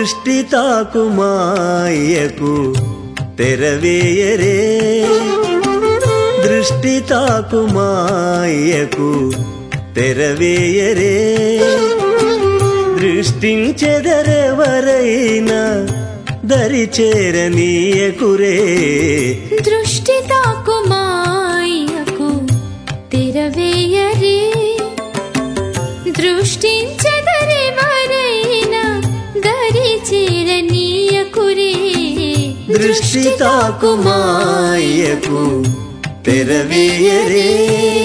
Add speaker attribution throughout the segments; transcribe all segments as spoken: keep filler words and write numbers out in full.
Speaker 1: దృష్టి తాకుమాయకు తెరవేయరే దృష్టి తాకుమాయకు తెరవేయరే దృష్టించెదరెవరైనా దరిచేరనీయకురే
Speaker 2: దృష్టి తాకుమాయకు తెరవేయరే దృష్టించెదరెవరైనా దరిచేరనీయకురే
Speaker 1: దృష్టి తాకుమాయకు తెరవేయరే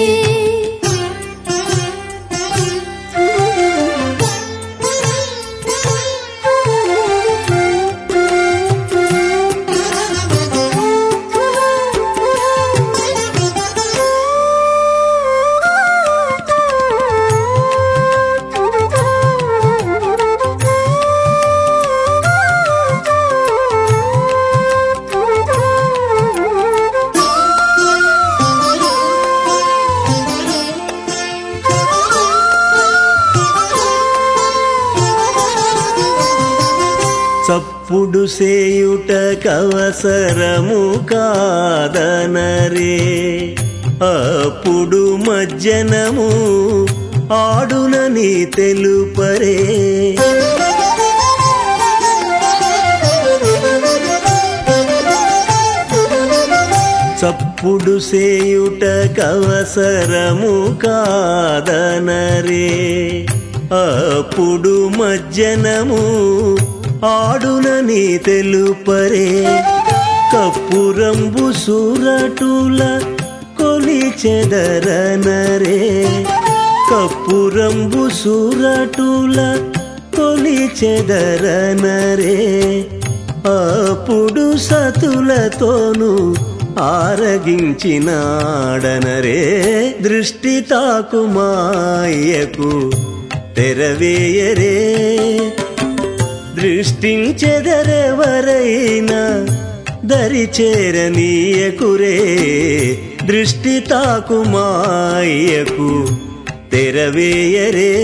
Speaker 1: చప్పుడు సేయుట కవసరము కాదనరే అప్పుడు మజ్జనము ఆడునని తెలుపరే చప్పుడు సేయుట కవసరము కాదనరే అప్పుడు మజ్జనము ఆడునని తెలుపరే కప్పురంబు సురటుల కొలిచెదరనరే కప్పురంబు సురటుల కొలిచెదరనరే అప్పుడు సతులతోను ఆరగించినాడనరే దృష్టి తాకుమాయకు తెరవేయరే దృష్టించెదరెవరైనా దరిచేరనీయకురే దృష్టి తాకుమాయకు తెరవేయరే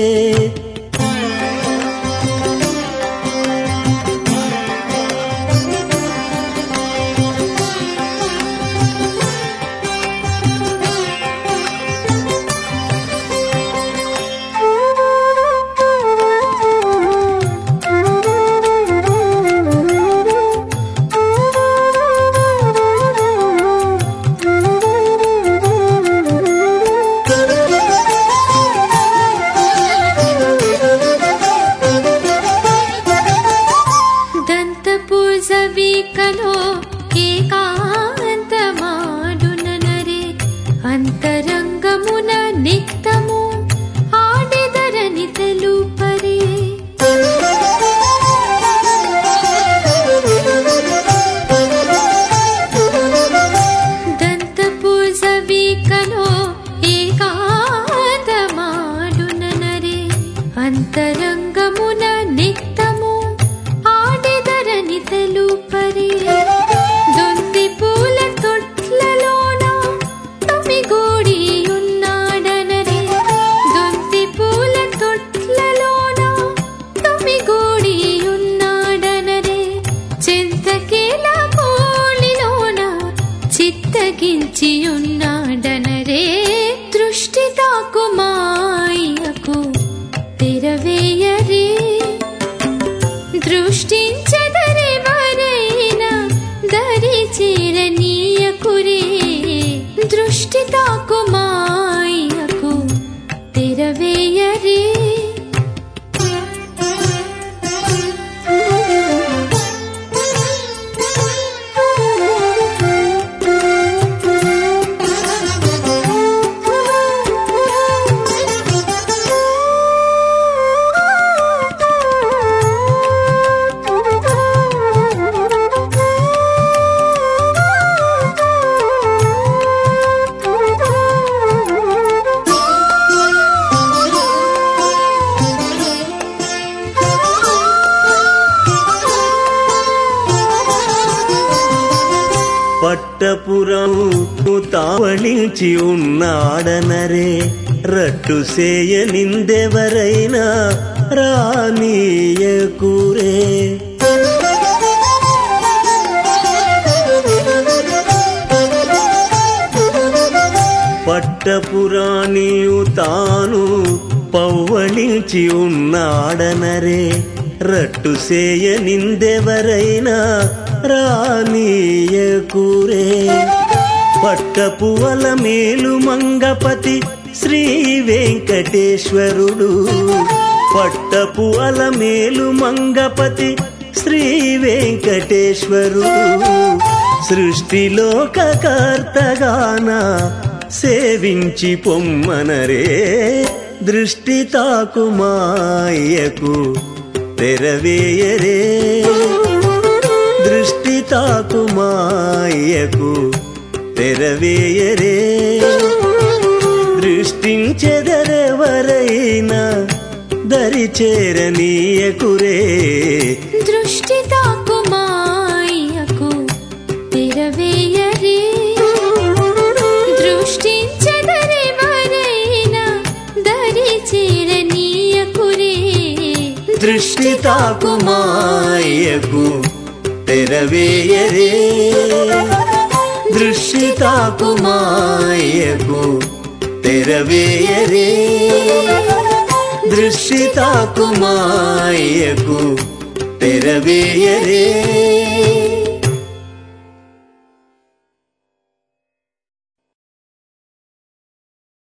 Speaker 2: అంతరంగమున నిత్యము ఆడెదరని తెలుపరే దంతపు జవికలో ఏకాంతమాడునరే అంతరంగమున నిత్యము ఆడెదరని తెలుపరే దొంతి పూల తొట్లలోన తొమ్మిగూడి ఉన్నాడనరే దొంతి పూల తొట్లలోన తొమ్మిగూడి ఉన్నాడనరే చింతకేల పూలిలోన చిత్తగించి ఉన్నాడనరే దృష్టి తాకుమాయకు తెరవేయరే దృష్టించెదరెవరైనా దరిచేరనీయకురే దృష్టి తాకుమాయకు తెరవేయరే
Speaker 1: పట్టపురము తావళించి ఉన్నాడనరే రట్టు సేయనిందెవరైనా రానీయకురే. పట్టపురాణియు తాను పవ్వళించి ఉన్నాడనరే, రట్టుసేయ నిందెవరైనా రానీయకురే. పట్టపువల మేలు మంగపతి శ్రీ వెంకటేశ్వరుడు, పట్టపువల మేలు మంగపతి శ్రీ వెంకటేశ్వరుడు, సృష్టిలోకకర్తగాన సేవించి పొమ్మనరే. దృష్టి తాకుమాయకు తెరవేయరే, దృష్టి తాకుమాయకు తెరవేయరే. దృష్టించెదరెవరైనా దరిచేరనీయకురే.
Speaker 2: దృష్టి తాకుమాయకు తెరవేయరే, దృష్టించెదరెవరైనా దరిచేరనీయకురే.
Speaker 1: దృష్టి తాకుమాయకు తెరవేయరే, దృష్టి తాకుమాయకు తెరవేయరే, దృష్టి తాకుమాయకు తెరవేయరే.